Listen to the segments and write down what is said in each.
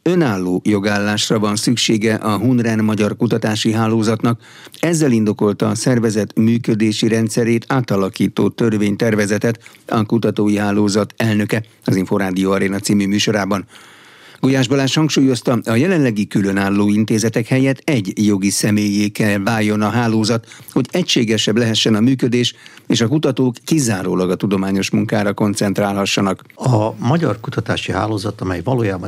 önálló jogállásra van szüksége a Hunren Magyar Kutatási Hálózatnak. Ezzel indokolta a szervezet működési rendszerét átalakító törvénytervezetet a kutatói hálózat elnöke az Inforádió Aréna című műsorában. Gulyás Balázs hangsúlyozta, a jelenlegi különálló intézetek helyett egy jogi személyé kell váljon a hálózat, hogy egységesebb lehessen a működés, és a kutatók kizárólag a tudományos munkára koncentrálhassanak. A Magyar Kutatási Hálózat, amely valójában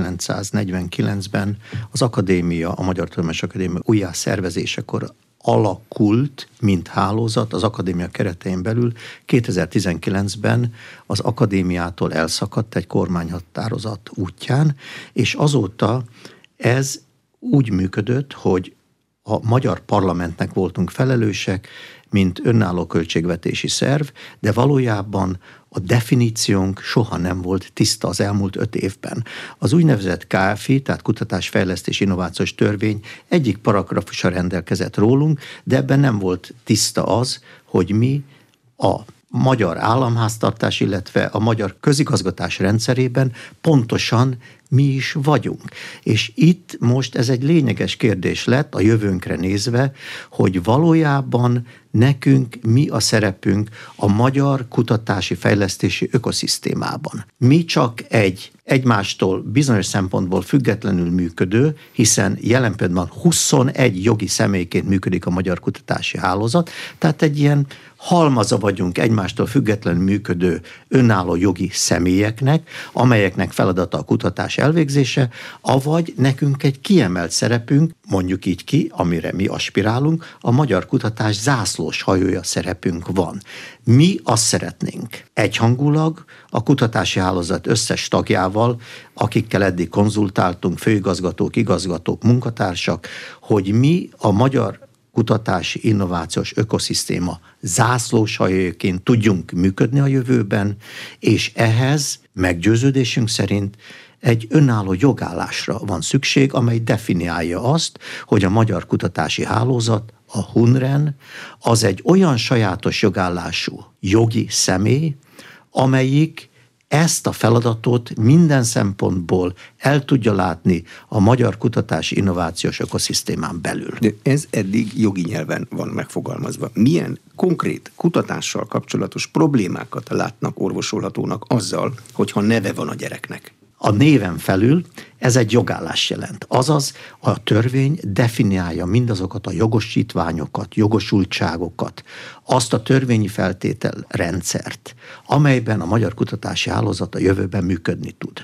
1949-ben az akadémia, a Magyar Tudományos Akadémia újjászervezésekor alakult, mint hálózat az akadémia keretein belül, 2019-ben az akadémiától elszakadt egy kormányhatározat útján, és azóta ez úgy működött, hogy a magyar parlamentnek voltunk felelősek, mint önálló költségvetési szerv, de valójában a definíciónk soha nem volt tiszta az elmúlt 5 évben. Az úgynevezett KFI, tehát Kutatásfejlesztés Innovációs Törvény egyik paragrafusa rendelkezett rólunk, de ebben nem volt tiszta az, hogy mi a magyar államháztartás, illetve a magyar közigazgatás rendszerében pontosan mi is vagyunk. És itt most ez egy lényeges kérdés lett a jövőnkre nézve, hogy valójában nekünk mi a szerepünk a magyar kutatási fejlesztési ökoszisztémában. Mi csak egy egymástól bizonyos szempontból függetlenül működő, hiszen jelen pillanatban 21 jogi személyként működik a Magyar Kutatási Hálózat, tehát egy ilyen halmaza vagyunk egymástól függetlenül működő önálló jogi személyeknek, amelyeknek feladata a kutatás elvégzése, avagy nekünk egy kiemelt szerepünk, mondjuk így ki, amire mi aspirálunk, a magyar kutatás zászlós hajója szerepünk van. Mi azt szeretnénk egyhangulag a kutatási hálózat összes tagjával, akikkel eddig konzultáltunk, főigazgatók, igazgatók, munkatársak, hogy mi a magyar kutatási innovációs ökoszisztéma zászlós hajójaként tudjunk működni a jövőben, és ehhez meggyőződésünk szerint egy önálló jogállásra van szükség, amely definiálja azt, hogy a Magyar Kutatási Hálózat, a Hunren, az egy olyan sajátos jogállású jogi személy, amelyik ezt a feladatot minden szempontból el tudja látni a magyar kutatási innovációs ökoszisztémán belül. De ez eddig jogi nyelven van megfogalmazva. Milyen konkrét kutatással kapcsolatos problémákat látnak orvosolhatónak azzal, hogyha neve van a gyereknek? A néven felül ez egy jogállás jelent. Azaz a törvény definiálja mindazokat a jogosítványokat, jogosultságokat, azt a törvényi feltételrendszert, amelyben a Magyar Kutatási Hálózat a jövőben működni tud.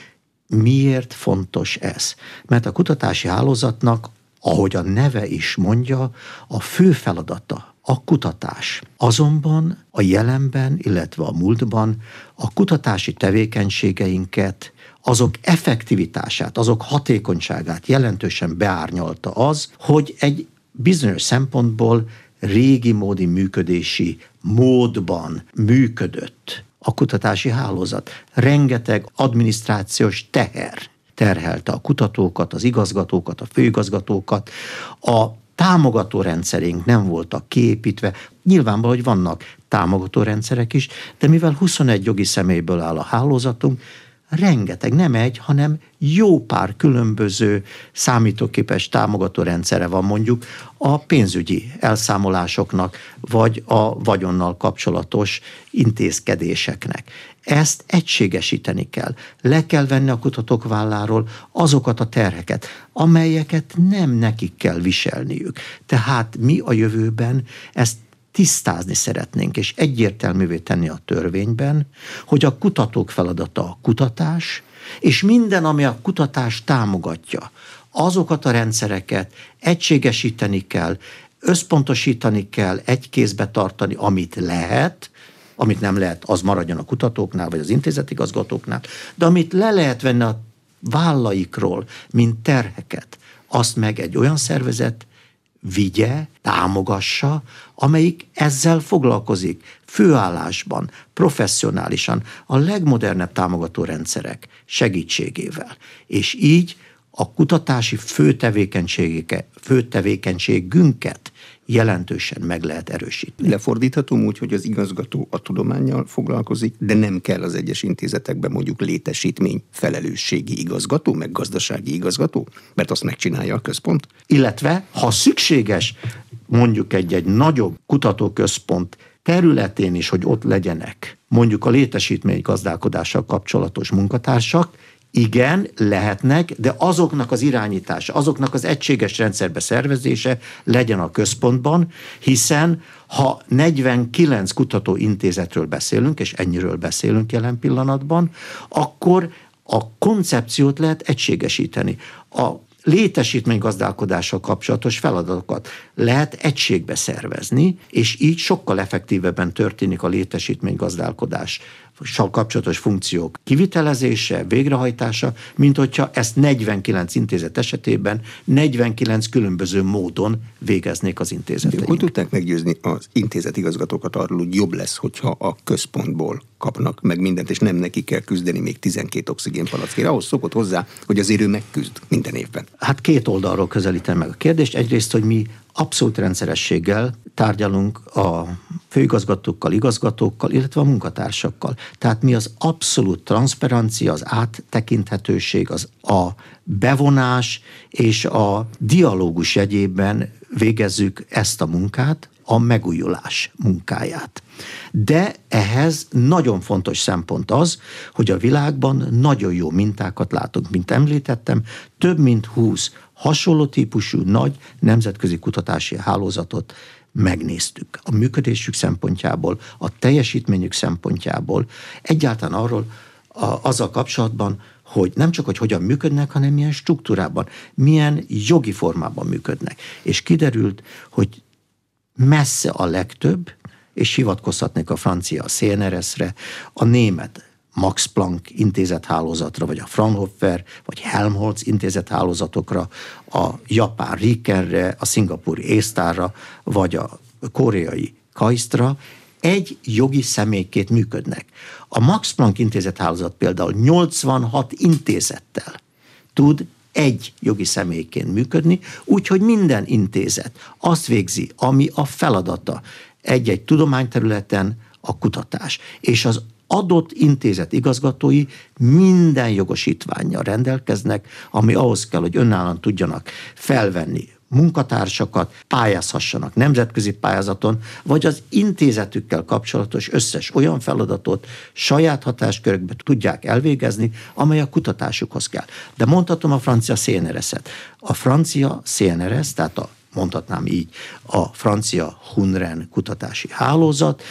Miért fontos ez? Mert a kutatási hálózatnak, ahogy a neve is mondja, a fő feladata a kutatás. Azonban a jelenben, illetve a múltban a kutatási tevékenységeinket, azok effektivitását, azok hatékonyságát jelentősen beárnyalta az, hogy egy bizonyos szempontból régi módi működési módban működött a kutatási hálózat. Rengeteg adminisztrációs teher terhelte a kutatókat, az igazgatókat, a főigazgatókat, a támogató rendszerénk nem voltak kiépítve. Nyilvánvalóan, hogy vannak támogató rendszerek is, de mivel 21 jogi személyből áll a hálózatunk, rengeteg, nem egy, hanem jó pár különböző számítógépes támogató rendszere van mondjuk a pénzügyi elszámolásoknak, vagy a vagyonnal kapcsolatos intézkedéseknek. Ezt egységesíteni kell. Le kell venni a kutatók válláról azokat a terheket, amelyeket nem nekik kell viselniük. Tehát mi a jövőben ezt tisztázni szeretnénk, és egyértelművé tenni a törvényben, hogy a kutatók feladata a kutatás, és minden, ami a kutatást támogatja, azokat a rendszereket egységesíteni kell, összpontosítani kell, egy kézbe tartani, amit lehet, amit nem lehet, az maradjon a kutatóknál, vagy az intézetigazgatóknál, de amit le lehet venni a vállaikról, mint terheket, azt meg egy olyan szervezet vigye, támogassa, amelyik ezzel foglalkozik, főállásban, professzionálisan, a legmodernebb támogató rendszerek segítségével. És így a kutatási főtevékenységünket jelentősen meg lehet erősíteni. Lefordíthatom úgy, hogy az igazgató a tudománnyal foglalkozik, de nem kell az egyes intézetekben mondjuk létesítmény felelősségi igazgató, meg gazdasági igazgató, mert azt megcsinálja a központ. Illetve, ha szükséges, mondjuk egy nagyobb kutatóközpont területén is, hogy ott legyenek mondjuk a létesítmény gazdálkodással kapcsolatos munkatársak, igen, lehetnek, de azoknak az irányítása, azoknak az egységes rendszerbe szervezése legyen a központban, hiszen ha 49 kutatóintézetről beszélünk, és ennyiről beszélünk jelen pillanatban, akkor a koncepciót lehet egységesíteni. A létesítménygazdálkodással kapcsolatos feladatokat lehet egységbe szervezni, és így sokkal effektívebben történik a létesítménygazdálkodással kapcsolatos funkciók kivitelezése, végrehajtása, mint hogyha ezt 49 intézet esetében 49 különböző módon végeznék az intézeteink. Hogy tudták meggyőzni az intézetigazgatókat arról, hogy jobb lesz, hogyha a központból kapnak meg mindent, és nem neki kell küzdeni még 12 oxigénpalackért. Ahhoz szokott hozzá, hogy azért ő megküzd minden évben. Hát két oldalról közelítem meg a kérdést. Egyrészt, hogy mi abszolút rendszerességgel tárgyalunk a főigazgatókkal, igazgatókkal, illetve a munkatársakkal. Tehát mi az abszolút transzparencia, az áttekinthetőség, a bevonás és a dialógus jegyében végezzük ezt a munkát, a megújulás munkáját. De ehhez nagyon fontos szempont az, hogy a világban nagyon jó mintákat látunk. Mint említettem, több mint 20 hasonló típusú nagy nemzetközi kutatási hálózatot megnéztük. A működésük szempontjából, a teljesítményük szempontjából, egyáltalán arról azzal kapcsolatban, hogy nem csak, hogy hogyan működnek, hanem milyen struktúrában, milyen jogi formában működnek. És kiderült, hogy messze a legtöbb, és hivatkozhatnék a francia CNRS-re, a német Max Planck intézethálózatra, vagy a Fraunhofer, vagy Helmholtz intézethálózatokra, a japán Rikenre, a szingapúri A-Starra, vagy a koreai KAIST-ra egy jogi személyként működnek. A Max Planck intézethálózat például 86 intézettel tud egy jogi személyként működni, úgyhogy minden intézet azt végzi, ami a feladata egy-egy tudományterületen a kutatás. És az adott intézet igazgatói minden jogosítvánnyal rendelkeznek, ami ahhoz kell, hogy önállóan tudjanak felvenni munkatársakat, pályázhassanak nemzetközi pályázaton, vagy az intézetükkel kapcsolatos összes olyan feladatot saját hatáskörökbe tudják elvégezni, amely a kutatásukhoz kell. De mondhatom a francia CNRS-et. A francia CNRS, tehát mondhatnám így, a francia HUNREN kutatási hálózat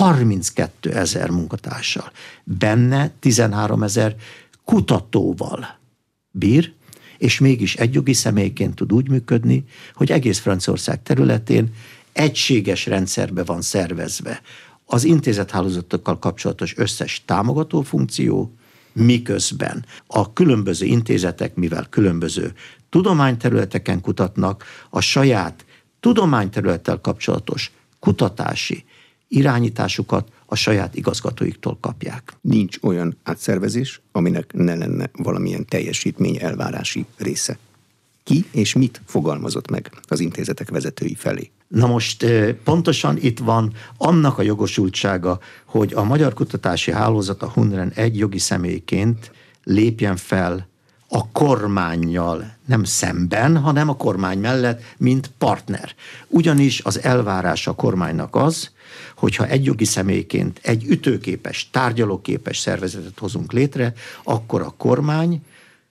32 000 munkatársal, benne 13 000 kutatóval bír, és mégis egy jogi személyként tud úgy működni, hogy egész Franciaország területén egységes rendszerbe van szervezve az intézethálózatokkal kapcsolatos összes támogató funkció, miközben a különböző intézetek, mivel különböző tudományterületeken kutatnak, a saját tudományterülettel kapcsolatos kutatási irányításukat a saját igazgatóiktól kapják. Nincs olyan átszervezés, aminek ne lenne valamilyen teljesítmény elvárási része. Ki és mit fogalmazott meg az intézetek vezetői felé? Na most pontosan itt van annak a jogosultsága, hogy a Magyar Kutatási Hálózat, a HUNREN egy jogi személyként lépjen fel a kormánnyal, nem szemben, hanem a kormány mellett, mint partner. Ugyanis az elvárás a kormánynak az, hogyha egy jogi személyként egy ütőképes, tárgyalóképes szervezetet hozunk létre, akkor a kormány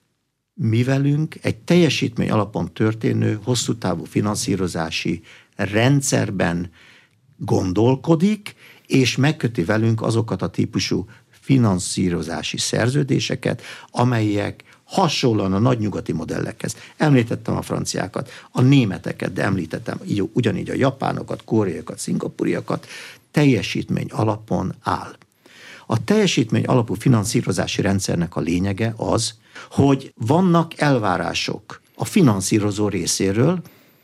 mi velünk egy teljesítmény alapon történő hosszú távú finanszírozási rendszerben gondolkodik, és megköti velünk azokat a típusú finanszírozási szerződéseket, amelyek hasonlóan a nagy nyugati modellekhez. Említettem a franciákat, a németeket, de említettem ugyanígy a japánokat, koreaiakat, szingapúriakat, teljesítmény alapon áll. A teljesítmény alapú finanszírozási rendszernek a lényege az, hogy vannak elvárások a finanszírozó részéről,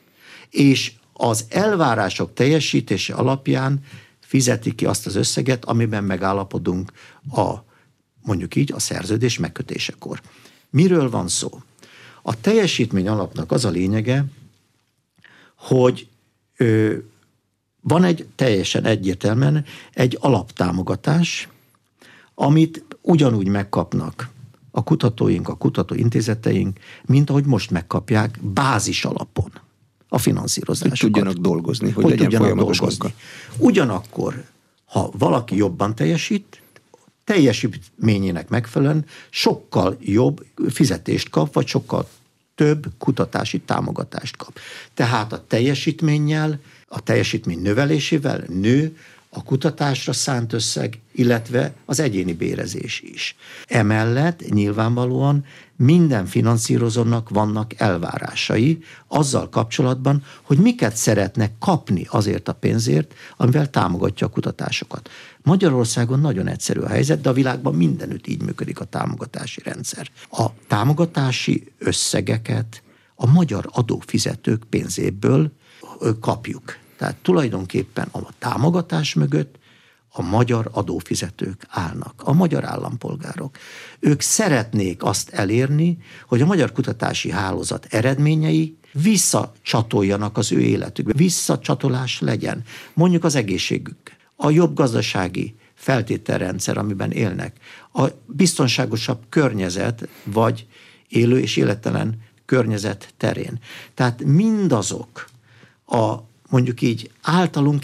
és az elvárások teljesítése alapján fizeti ki azt az összeget, amiben megállapodunk mondjuk így a szerződés megkötésekor. Miről van szó? A teljesítmény alapnak az a lényege, hogy van egy teljesen egyértelműen egy alaptámogatás, amit ugyanúgy megkapnak a kutatóink, a kutatóintézeteink, mint ahogy most megkapják bázis alapon a finanszírozásokat. Hogy tudjanak dolgozni, hogy legyen folyamatos munka. Ugyanakkor, ha valaki jobban teljesít, teljesítményének megfelelően sokkal jobb fizetést kap, vagy sokkal több kutatási támogatást kap. Tehát a teljesítménnyel, a teljesítmény növelésével nő a kutatásra szánt összeg, illetve az egyéni bérezés is. Emellett nyilvánvalóan minden finanszírozónak vannak elvárásai azzal kapcsolatban, hogy miket szeretne kapni azért a pénzért, amivel támogatja a kutatásokat. Magyarországon nagyon egyszerű a helyzet, de a világban mindenütt így működik a támogatási rendszer. A támogatási összegeket a magyar adófizetők pénzéből kapjuk. Tehát tulajdonképpen a támogatás mögött a magyar adófizetők állnak, a magyar állampolgárok. Ők szeretnék azt elérni, hogy a magyar kutatási hálózat eredményei visszacsatoljanak az ő életükbe, visszacsatolás legyen. Mondjuk az egészségük, a jobb gazdasági feltételrendszer, amiben élnek, a biztonságosabb környezet, vagy élő és élettelen környezet terén. Tehát mindazok mondjuk így általunk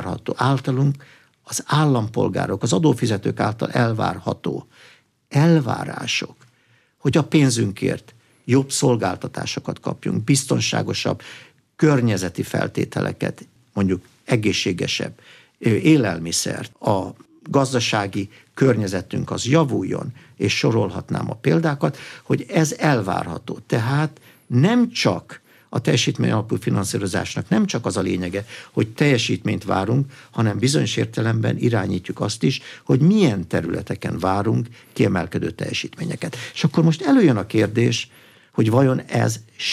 az állampolgárok, az adófizetők által elvárható elvárások, hogy a pénzünkért jobb szolgáltatásokat kapjunk, biztonságosabb környezeti feltételeket, mondjuk egészségesebb élelmiszert, a gazdasági környezetünk az javuljon, és sorolhatnám a példákat, hogy ez elvárható. Tehát nem csak a teljesítmény alapú finanszírozásnak nem csak az a lényege, hogy teljesítményt várunk, hanem bizonyos értelemben irányítjuk azt is, hogy milyen területeken várunk kiemelkedő teljesítményeket. És akkor most előjön a kérdés, hogy vajon ez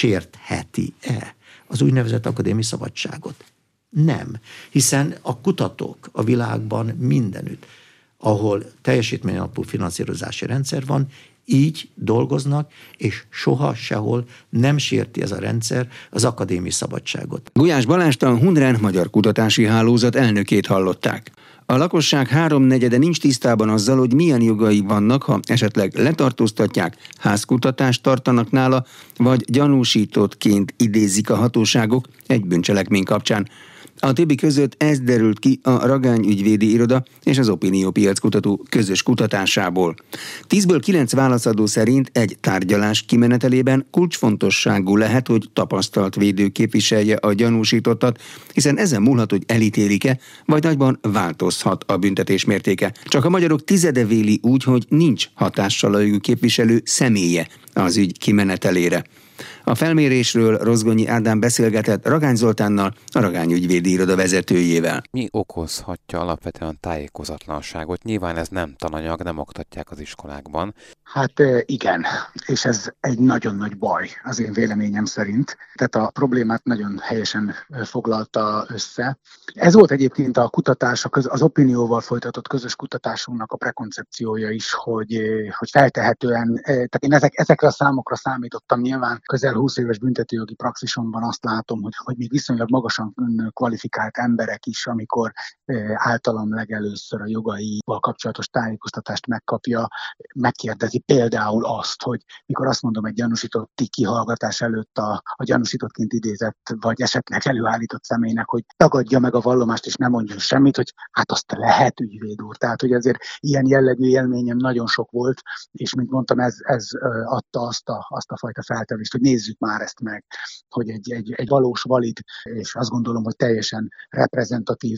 sértheti-e az úgynevezett akadémiai szabadságot? Nem, hiszen a kutatók a világban mindenütt, ahol teljesítmény alapú finanszírozási rendszer van, így dolgoznak, és soha sehol nem sérti ez a rendszer az akadémiai szabadságot. Gulyás Balást, a Hunrán Magyar Kutatási Hálózat elnökét hallották. A lakosság 3/4 nincs tisztában azzal, hogy milyen jogai vannak, ha esetleg letartóztatják, házkutatást tartanak nála, vagy gyanúsítottként idézik a hatóságok egy bűncselekmény kapcsán. A többi között ez derült ki a Ragány ügyvédi iroda és az Opinió piackutató közös kutatásából. 10-ből 9 válaszadó szerint egy tárgyalás kimenetelében kulcsfontosságú lehet, hogy tapasztalt védő képviselje a gyanúsítottat, hiszen ezen múlhat, hogy elítélik-e, vagy nagyban változhat a büntetés mértéke. Csak a magyarok tizede véli úgy, hogy nincs hatással a jogú képviselő személye az ügy kimenetelére. A felmérésről Rozgonyi Ádám beszélgetett Ragány Zoltánnal, a Ragány ügyvédi iroda vezetőjével. Mi okozhatja alapvetően a tájékozatlanságot? Nyilván ez nem tananyag, nem oktatják az iskolákban. Hát igen, és ez egy nagyon nagy baj az én véleményem szerint. Tehát a problémát nagyon helyesen foglalta össze. Ez volt egyébként a kutatás, az Opinióval folytatott közös kutatásunknak a prekoncepciója is, hogy feltehetően, tehát én ezekre a számokra számítottam nyilván, közel 20 éves büntetőjogi praxisomban azt látom, hogy még viszonylag magasan kvalifikált emberek is, amikor általam legelőször a jogaival kapcsolatos tájékoztatást megkapja, megkérdezi például azt, hogy mikor azt mondom egy gyanúsítotti kihallgatás előtt a gyanúsítottként idézett, vagy esetleg előállított személynek, hogy tagadja meg a vallomást és ne mondjon semmit, hogy hát azt lehet, ügyvéd úr. Tehát, hogy azért ilyen jellegű élményem nagyon sok volt, és mint mondtam, ez adta azt a fajta feltevést, hogy nézzük már ezt meg, hogy egy valós, valid, és azt gondolom, hogy teljesen reprezentatív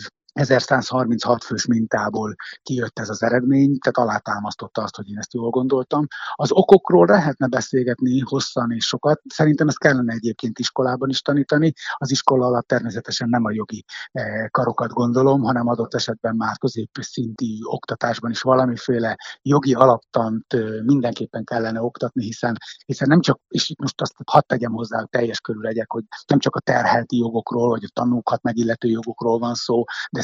1136 fős mintából kijött ez az eredmény, tehát alátámasztotta azt, hogy én ezt jól gondoltam. Az okokról lehetne beszélgetni hosszan és sokat. Szerintem ezt kellene egyébként iskolában is tanítani. Az iskola alatt természetesen nem a jogi karokat gondolom, hanem adott esetben már középszintű oktatásban is valamiféle jogi alaptant mindenképpen kellene oktatni, hiszen nem csak, és itt most azt hadd tegyem hozzá, hogy teljes körül legyek, hogy nem csak a terhelti jogokról, vagy a tanúkat megillető jogokról van szó, de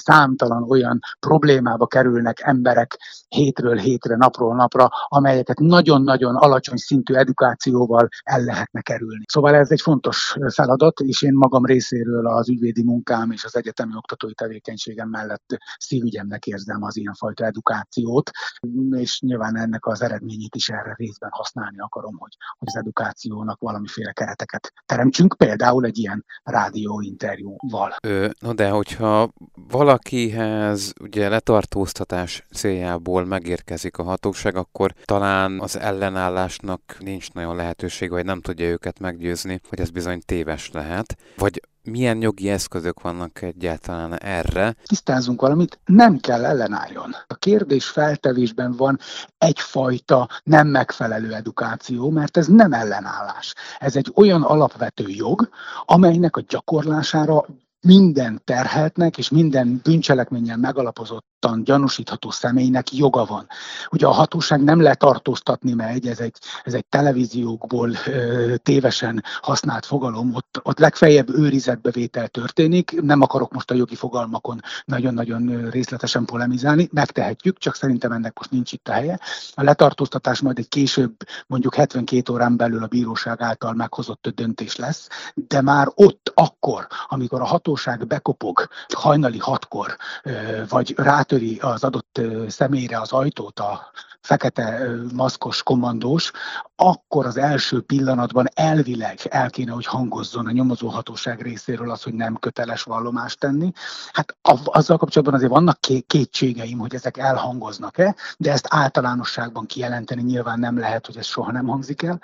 számtalan olyan problémába kerülnek emberek hétről hétre, napról napra, amelyeket nagyon-nagyon alacsony szintű edukációval el lehetne kerülni. Szóval ez egy fontos feladat, és én magam részéről az ügyvédi munkám és az egyetemi oktatói tevékenységem mellett szívügyemnek érzem az ilyenfajta edukációt, és nyilván ennek az eredményét is erre részben használni akarom, hogy az edukációnak valamiféle kereteket teremtsünk, például egy ilyen rádióinterjúval. No de hogyha valakihez ugye letartóztatás céljából megérkezik a hatóság, akkor talán az ellenállásnak nincs nagyon lehetőség, vagy nem tudja őket meggyőzni, hogy ez bizony téves lehet. Vagy milyen jogi eszközök vannak egyáltalán erre? Tisztázzunk valamit, nem kell ellenálljon. A kérdés feltevésben van egyfajta nem megfelelő edukáció, mert ez nem ellenállás. Ez egy olyan alapvető jog, amelynek a gyakorlására minden terheltnek és minden bűncselekménnyel megalapozottan gyanúsítható személynek joga van. Ugye a hatóság nem letartóztatni megy, ez egy televíziókból tévesen használt fogalom, ott legfeljebb őrizetbevétel történik, nem akarok most a jogi fogalmakon nagyon-nagyon részletesen polemizálni, megtehetjük, csak szerintem ennek most nincs itt a helye. A letartóztatás majd egy később, mondjuk 72 órán belül a bíróság által meghozott döntés lesz, de már ott akkor, amikor a hatóság bekopog hajnali 6-kor, vagy rátöri az adott személyre az ajtót a fekete maszkos kommandós, akkor az első pillanatban elvileg el kéne, hogy hangozzon a nyomozóhatóság részéről az, hogy nem köteles vallomást tenni. Hát azzal kapcsolatban azért vannak kétségeim, hogy ezek elhangoznak-e, de ezt általánosságban kijelenteni nyilván nem lehet, hogy ez soha nem hangzik el.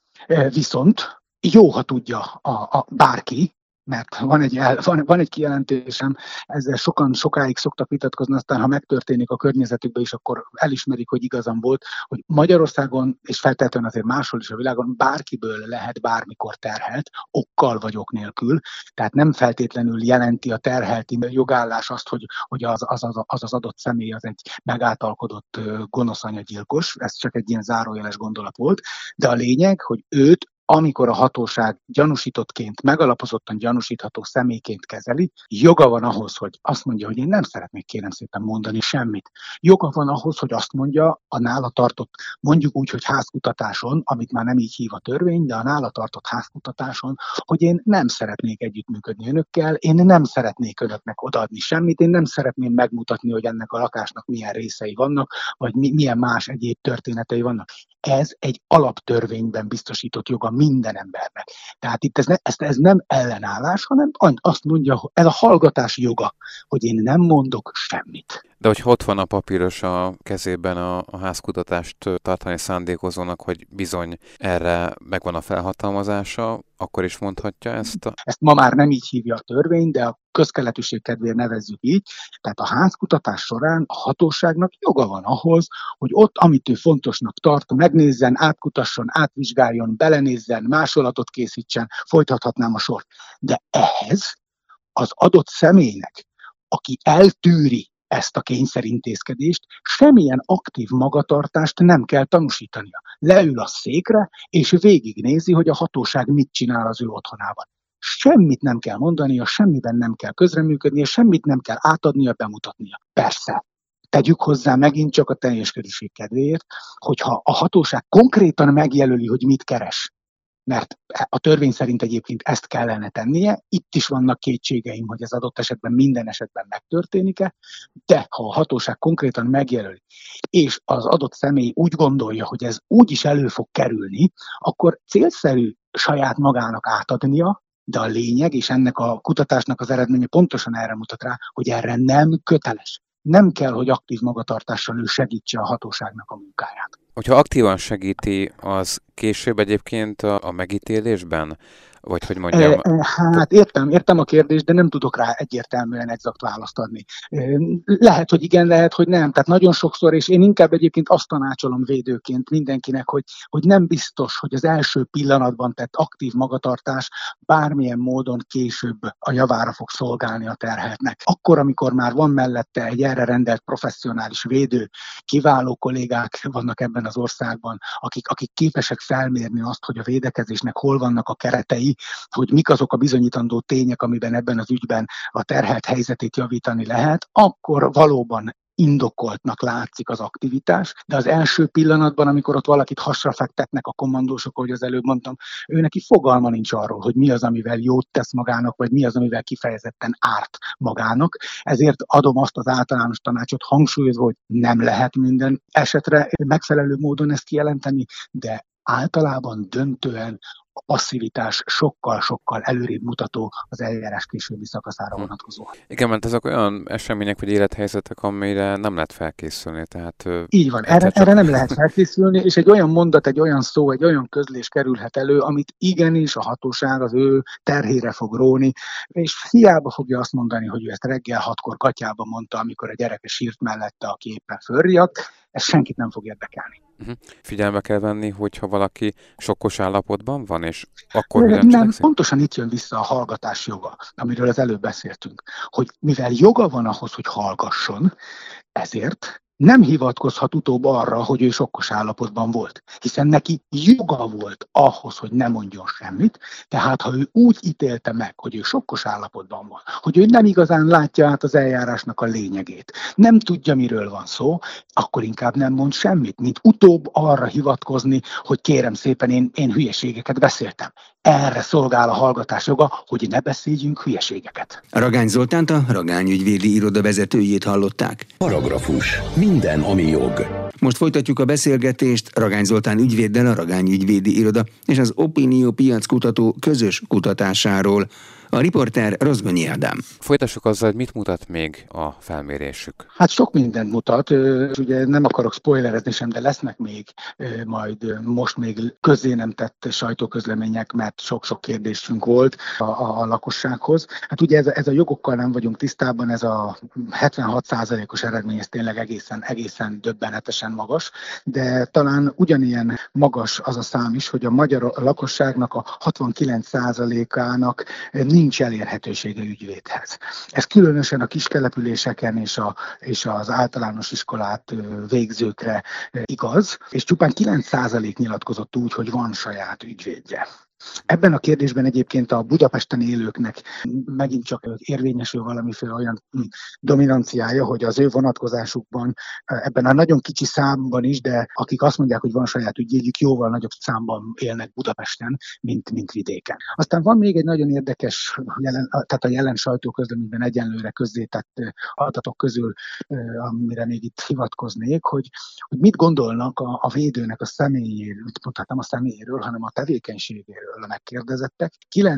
Viszont jó, ha tudja bárki, mert van egy kijelentésem, ezzel sokan sokáig szoktak vitatkozni, aztán ha megtörténik a környezetükben is, akkor elismerik, hogy igazam volt, hogy Magyarországon, és feltétlenül azért máshol is a világon bárkiből lehet bármikor terhelt, okkal vagy ok nélkül, tehát nem feltétlenül jelenti a terhelti jogállás azt, hogy az adott személy az egy megáltalkodott gonosz anyagyilkos, ez csak egy ilyen zárójeles gondolat volt, de a lényeg, hogy őt amikor a hatóság gyanúsítottként, megalapozottan gyanúsítható személyként kezeli, joga van ahhoz, hogy azt mondja, hogy én nem szeretnék kérem szépen mondani semmit. Joga van ahhoz, hogy azt mondja a nála tartott, mondjuk úgy, hogy házkutatáson, amit már nem így hív a törvény, de a nála tartott házkutatáson, hogy én nem szeretnék együttműködni önökkel, én nem szeretnék önöknek odaadni semmit, én nem szeretném megmutatni, hogy ennek a lakásnak milyen részei vannak, vagy milyen más egyéb történetei vannak. Ez egy alaptörvényben biztosított joga minden embernek. Tehát itt ez nem ellenállás, hanem azt mondja, hogy ez a hallgatás joga, hogy én nem mondok semmit. De hogy ott van a papíros a kezében a házkutatást tartani szándékozónak, hogy bizony erre megvan a felhatalmazása, akkor is mondhatja ezt? Ezt ma már nem így hívja a törvény, de a közkeletűség kedvéért nevezzük így. Tehát a házkutatás során a hatóságnak joga van ahhoz, hogy ott, amit ő fontosnak tart, megnézzen, átkutasson, átvizsgáljon, belenézzen, másolatot készítsen, folytathatnám a sort. De ehhez az adott személynek, aki eltűri ezt a kényszerintézkedést, semmilyen aktív magatartást nem kell tanúsítania. Leül a székre, és végignézi, hogy a hatóság mit csinál az ő otthonában. Semmit nem kell mondania, semmiben nem kell közreműködnie, semmit nem kell átadnia, bemutatnia. Persze, tegyük hozzá megint csak a teljes körülség kedvéért, hogyha a hatóság konkrétan megjelöli, hogy mit keres, mert a törvény szerint egyébként ezt kellene tennie, itt is vannak kétségeim, hogy ez adott esetben minden esetben megtörténik-e, de ha a hatóság konkrétan megjelöli, és az adott személy úgy gondolja, hogy ez úgy is elő fog kerülni, akkor célszerű saját magának átadnia, de a lényeg, és ennek a kutatásnak az eredménye pontosan erre mutat rá, hogy erre nem köteles. Nem kell, hogy aktív magatartással ő segítse a hatóságnak a munkáját. Hogyha aktívan segíti, az később egyébként a megítélésben? Vagy hogy mondjam? Hát értem a kérdést, de nem tudok rá egyértelműen exakt választ adni. Lehet, hogy igen, lehet, hogy nem. Tehát nagyon sokszor, és én inkább egyébként azt tanácsolom védőként mindenkinek, hogy nem biztos, hogy az első pillanatban tett aktív magatartás bármilyen módon később a javára fog szolgálni a terheltnek. Akkor, amikor már van mellette egy erre rendelt professzionális védő, kiváló kollégák vannak ebben az országban, akik képesek felmérni azt, hogy a védekezésnek hol vannak a keretei, hogy mik azok a bizonyítandó tények, amiben ebben az ügyben a terhelt helyzetét javítani lehet, akkor valóban indokoltnak látszik az aktivitás, de az első pillanatban, amikor ott valakit hasra fektetnek a kommandósok, ahogy az előbb mondtam, ő neki fogalma nincs arról, hogy mi az, amivel jót tesz magának, vagy mi az, amivel kifejezetten árt magának. Ezért adom azt az általános tanácsot hangsúlyozva, hogy nem lehet minden esetre megfelelő módon ezt kijelenteni, de általában döntően a passzivitás sokkal-sokkal előrébb mutató az eljárás későbbi szakaszára vonatkozóan. Igen, mert ezek olyan események vagy élethelyzetek, amire nem lehet felkészülni. Tehát, így van, erre nem lehet felkészülni, és egy olyan mondat, egy olyan szó, egy olyan közlés kerülhet elő, amit igenis a hatóság az ő terhére fog róni, és hiába fogja azt mondani, hogy ő ezt reggel 6-kor gatyába mondta, amikor a gyereke sírt mellette, aki éppen fölriadt, ez senkit nem fog érdekelni. Figyelme kell venni, hogyha valaki sokkos állapotban van, és akkor nem, pontosan itt jön vissza a hallgatás joga, amiről az előbb beszéltünk, hogy mivel joga van ahhoz, hogy hallgasson, ezért nem hivatkozhat utóbb arra, hogy ő sokkos állapotban volt, hiszen neki joga volt ahhoz, hogy ne mondjon semmit, tehát ha ő úgy ítélte meg, hogy ő sokkos állapotban van, hogy ő nem igazán látja át az eljárásnak a lényegét, nem tudja, miről van szó, akkor inkább nem mond semmit, mint utóbb arra hivatkozni, hogy kérem szépen, én hülyeségeket beszéltem. Erre szolgál a hallgatás joga, hogy ne beszéljünk hülyeségeket. Ragány Zoltánt, a Ragány ügyvédi iroda vezetőjét hallották. Paragrafus. Minden, ami jog. Most folytatjuk a beszélgetést Ragány Zoltán ügyvéddel, a Ragány ügyvédi iroda és az Opinió piackutató közös kutatásáról. A riporter Rozgonyi Ádám. Folytassuk azzal, hogy mit mutat még a felmérésük? Hát sok mindent mutat, ugye nem akarok spoilerezni sem, de lesznek még majd most még közzé nem tett sajtóközlemények, mert sok-sok kérdésünk volt a lakossághoz. Hát ugye ez a jogokkal nem vagyunk tisztában, ez a 76%-os eredmény, ez tényleg egészen döbbenetesen magas, de talán ugyanilyen magas az a szám is, hogy a magyar lakosságnak a 69%-ának nincs elérhetősége ügyvédhez. Ez különösen a kistelepüléseken és az általános iskolát végzőkre igaz, és csupán 9% nyilatkozott úgy, hogy van saját ügyvédje. Ebben a kérdésben egyébként a Budapesten élőknek megint csak érvényesül valamiféle olyan dominanciája, hogy az ő vonatkozásukban ebben a nagyon kicsi számban is, de akik azt mondják, hogy van saját ügyvédjük, jóval nagyobb számban élnek Budapesten, mint vidéken. Aztán van még egy nagyon érdekes, tehát a jelen sajtóközleményben egyenlőre közzétett adatok közül, amire még itt hivatkoznék, hogy mit gondolnak a védőnek a személyéről, nem a személyéről, hanem a tevékenységéről a megkérdezettek.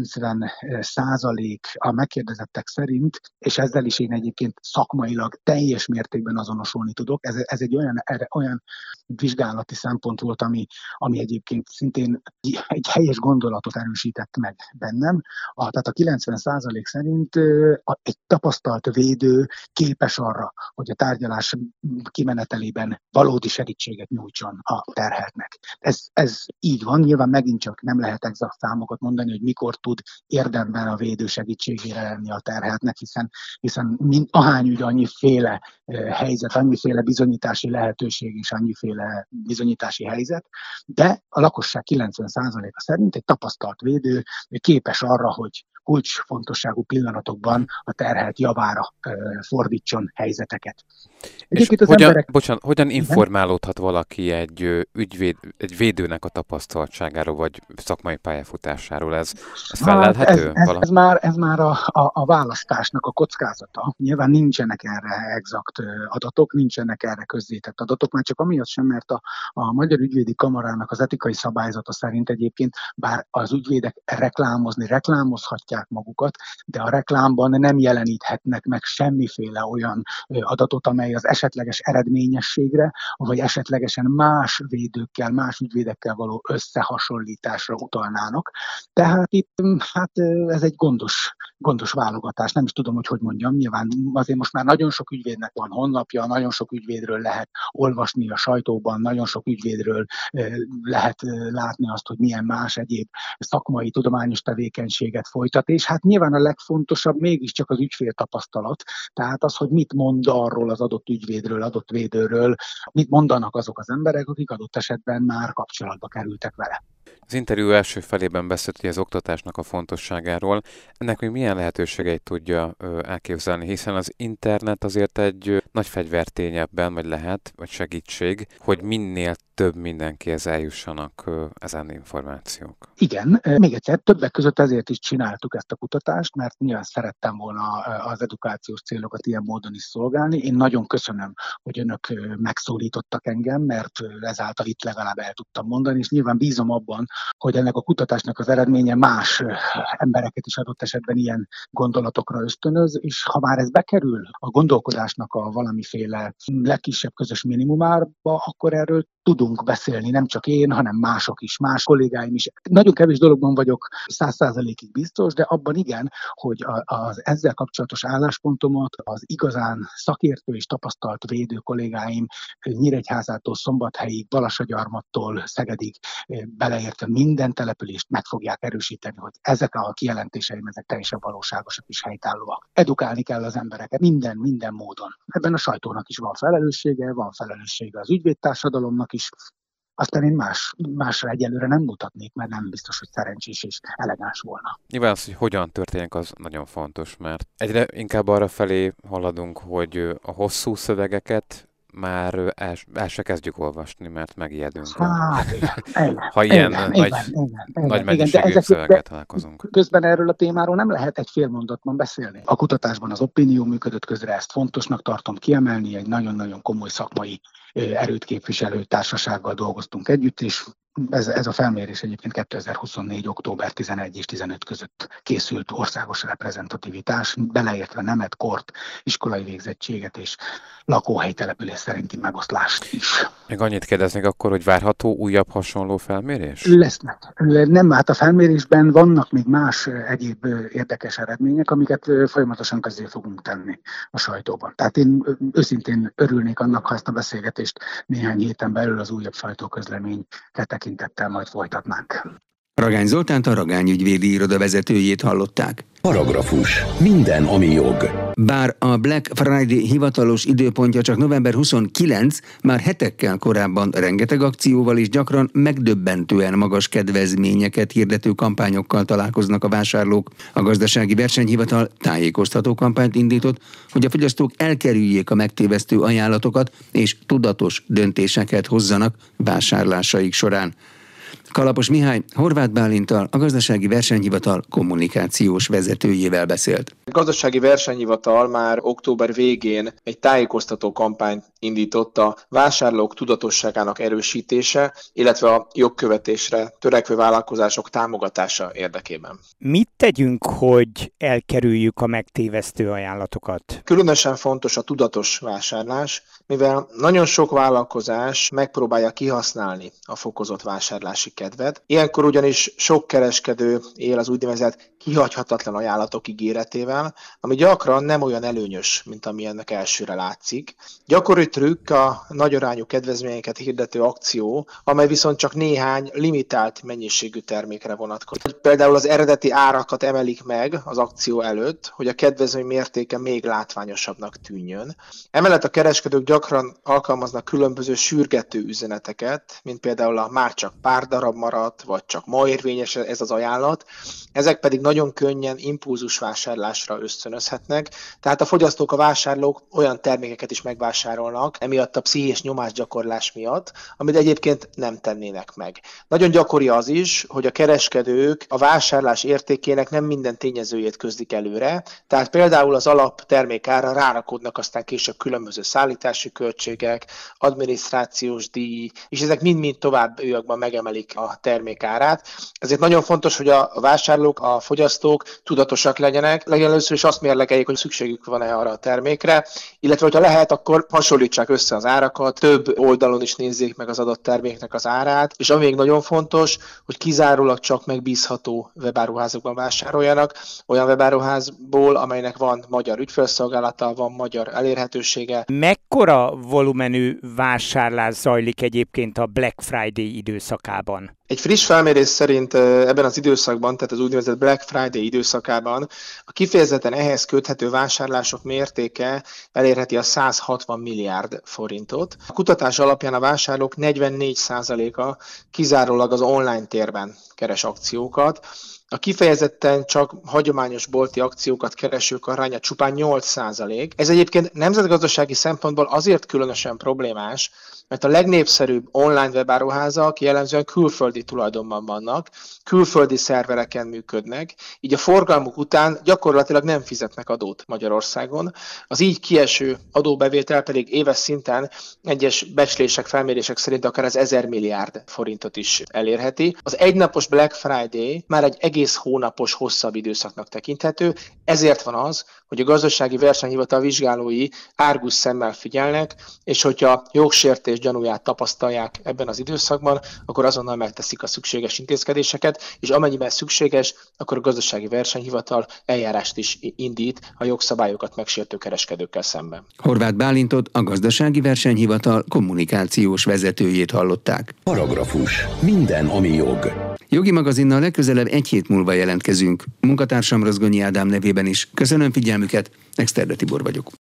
90% a megkérdezettek szerint, és ezzel is én egyébként szakmailag teljes mértékben azonosulni tudok, ez egy olyan vizsgálati szempont volt, ami egyébként szintén egy helyes gondolatot erősített meg bennem. Tehát a 90% szerint egy tapasztalt védő képes arra, hogy a tárgyalás kimenetelében valódi segítséget nyújtson a terheltnek. Ez így van, nyilván megint csak nem lehet exakt számokat mondani, hogy mikor tud érdemben a védő segítségére lenni a terheltnek, hiszen ahány ügy, annyiféle helyzet, annyiféle bizonyítási lehetőség és annyiféle bizonyítási helyzet, de a lakosság 90%-a szerint egy tapasztalt védő képes arra, hogy kulcsfontosságú pillanatokban a terhelt javára fordítson helyzeteket. És hogyan informálódhat valaki egy védőnek a tapasztaltságáról, vagy szakmai pályafutásáról? Ez fellelhető? Ez már a választásnak a kockázata. Nyilván nincsenek erre exakt adatok, nincsenek erre közzétett adatok, már csak amiatt sem, mert a Magyar Ügyvédi Kamarának az etikai szabályzata szerint egyébként, bár az ügyvédek reklámozhatják magukat, de a reklámban nem jeleníthetnek meg semmiféle olyan adatot, amely az esetleges eredményességre, vagy esetlegesen más védőkkel, más ügyvédekkel való összehasonlításra utalnának. Tehát itt ez egy gondos válogatás, nem is tudom, hogy mondjam, nyilván azért most már nagyon sok ügyvédnek van honlapja, nagyon sok ügyvédről lehet olvasni a sajtóban, nagyon sok ügyvédről lehet látni azt, hogy milyen más egyéb szakmai, tudományos tevékenységet folytat, és hát nyilván a legfontosabb mégiscsak az ügyfél tapasztalat, tehát az, hogy mit mond arról az adott ügyvédről, adott védőről, mit mondanak azok az emberek, akik adott esetben már kapcsolatba kerültek vele. Az interjú első felében beszélt ugye az oktatásnak a fontosságáról. Ennek még milyen lehetőségeit tudja elképzelni, hiszen az internet azért egy nagy fegyvertény ebben, vagy lehet, vagy segítség, hogy minél több mindenkihez eljussanak ezen információk. Igen, még egyszer többek között ezért is csináltuk ezt a kutatást, mert nyilván szerettem volna az edukációs célokat ilyen módon is szolgálni. Én nagyon köszönöm, hogy önök megszólítottak engem, mert ezáltal itt legalább el tudtam mondani, és nyilván bízom abban, hogy ennek a kutatásnak az eredménye más embereket is adott esetben ilyen gondolatokra ösztönöz, és ha már ez bekerül a gondolkodásnak a valamiféle legkisebb közös minimumába, akkor erről tudunk beszélni, nem csak én, hanem mások is, más kollégáim is. Nagyon kevés dologban vagyok 100%-ig biztos, de abban igen, hogy az ezzel kapcsolatos álláspontomat az igazán szakértő és tapasztalt védő kollégáim Nyíregyházától Szombathelyig, Balassagyarmattól Szegedig beleértve minden települést meg fogják erősíteni, hogy ezek a kijelentéseim, ezek teljesen valóságosak és helytállóak. Edukálni kell az embereket minden módon. Ebben a sajtónak is van felelőssége az ügyvédtársadalomnak is. Aztán én másra egyelőre nem mutatnék, mert nem biztos, hogy szerencsés és elegáns volna. Nyilván az, hogy hogyan történik, az nagyon fontos, mert egyre inkább arra felé haladunk, hogy a hosszú szövegeket már el se kezdjük olvasni, mert megijedünk. Ha ilyen nagy mennyiségű szöveget találkozunk. Közben erről a témáról nem lehet egy fél mondatban beszélni. A kutatásban az Opinió működött közre, ezt fontosnak tartom kiemelni, egy nagyon-nagyon komoly szakmai erőt képviselő társasággal dolgoztunk együtt, és ez a felmérés egyébként 2024. október 11 és 15 között készült országos reprezentativitás, beleértve nemet, kort, iskolai végzettséget és lakóhely település szerinti megoszlást is. Még annyit kérdeznék akkor, hogy várható újabb hasonló felmérés? Lesznek. Nem, hát a felmérésben vannak még más egyéb érdekes eredmények, amiket folyamatosan közzé fogunk tenni a sajtóban. Tehát én őszintén örülnék annak, ha ezt a beszélgetést néhány héten belül az újabb sajtóközlemény tekintettel majd folytatnánk. Ragány Zoltánt, a Ragány ügyvédi iroda vezetőjét hallották. Paragrafus. Minden, ami jog. Bár a Black Friday hivatalos időpontja csak november 29, már hetekkel korábban rengeteg akcióval és gyakran megdöbbentően magas kedvezményeket hirdető kampányokkal találkoznak a vásárlók. A Gazdasági Versenyhivatal tájékoztató kampányt indított, hogy a fogyasztók elkerüljék a megtévesztő ajánlatokat és tudatos döntéseket hozzanak vásárlásaik során. Kalapos Mihály Horváth Bálinttal, a Gazdasági Versenyhivatal kommunikációs vezetőjével beszélt. A Gazdasági Versenyhivatal már október végén egy tájékoztató kampányt indított a vásárlók tudatosságának erősítése, illetve a jogkövetésre törekvő vállalkozások támogatása érdekében. Mit tegyünk, hogy elkerüljük a megtévesztő ajánlatokat? Különösen fontos a tudatos vásárlás, mivel nagyon sok vállalkozás megpróbálja kihasználni a fokozott vásárlási kedvet. Ilyenkor ugyanis sok kereskedő él az úgynevezett kihagyhatatlan ajánlatok ígéretével, ami gyakran nem olyan előnyös, mint ami ennek elsőre látszik. Gyakori trükk a nagyarányú kedvezményeket hirdető akció, amely viszont csak néhány limitált mennyiségű termékre vonatkozik. Például az eredeti árakat emelik meg az akció előtt, hogy a kedvezmény mértéke még látványosabbnak tűnjön. Emellett a kereskedők gyakran alkalmaznak különböző sürgető üzeneteket, mint például a már csak pár darab maradt, vagy csak ma érvényes ez az ajánlat. Ezek pedig nagyon könnyen impulzusvásárlásra ösztönözhetnek, tehát a fogyasztók, a vásárlók olyan termékeket is megvásárolnak, emiatt a pszichés nyomásgyakorlás miatt, amit egyébként nem tennének meg. Nagyon gyakori az is, hogy a kereskedők a vásárlás értékének nem minden tényezőjét közlik előre, tehát például az alap termékára rárakodnak aztán később különböző szállítási költségek, adminisztrációs díj, és ezek mind-mind továbbiakban megemelik a termék árát. Ezért nagyon fontos, hogy a vásárlók, a fogyasztók tudatosak legyenek. Legelőször is azt mérlegeljék, hogy szükségük van-e arra a termékre, illetve hogyha lehet, akkor hasonlítsák össze az árakat, több oldalon is nézzék meg az adott terméknek az árát, és ami még nagyon fontos, hogy kizárólag csak megbízható webáruházakban vásároljanak, olyan webáruházból, amelynek van magyar ügyfélszolgálata, van magyar elérhetősége. Mekkora volumenű vásárlás zajlik egyébként a Black Friday időszakában? van? Egy friss felmérés szerint ebben az időszakban, tehát az úgynevezett Black Friday időszakában a kifejezetten ehhez köthető vásárlások mértéke elérheti a 160 milliárd forintot. A kutatás alapján a vásárlók 44%-a kizárólag az online térben keres akciókat. A kifejezetten csak hagyományos bolti akciókat keresők aránya csupán 8%. Ez egyébként nemzetgazdasági szempontból azért különösen problémás, mert a legnépszerűbb online webáruházak jellemzően külföldi tulajdonban vannak, külföldi szervereken működnek, így a forgalmuk után gyakorlatilag nem fizetnek adót Magyarországon. Az így kieső adóbevétel pedig éves szinten egyes becslések, felmérések szerint akár az 1000 milliárd forintot is elérheti. Az egynapos Black Friday már egy egész hónapos hosszabb időszaknak tekinthető, ezért van az, hogy a Gazdasági Versenyhivatal vizsgálói árgus szemmel figyelnek, és hogyha jogsértés gyanúját tapasztalják ebben az időszakban, akkor azonnal megteszik a szükséges intézkedéseket, és amennyiben szükséges, akkor a Gazdasági Versenyhivatal eljárást is indít a jogszabályokat megsértő kereskedőkkel szemben. Horváth Bálintot, a Gazdasági Versenyhivatal kommunikációs vezetőjét hallották. Paragrafus. Minden, ami jog. Jogi magazinnal legközelebb egy hét múlva jelentkezünk. Munkatársam Rozgonyi Ádám nevében is köszönöm figyelmüket, Exterde Tibor vagyok.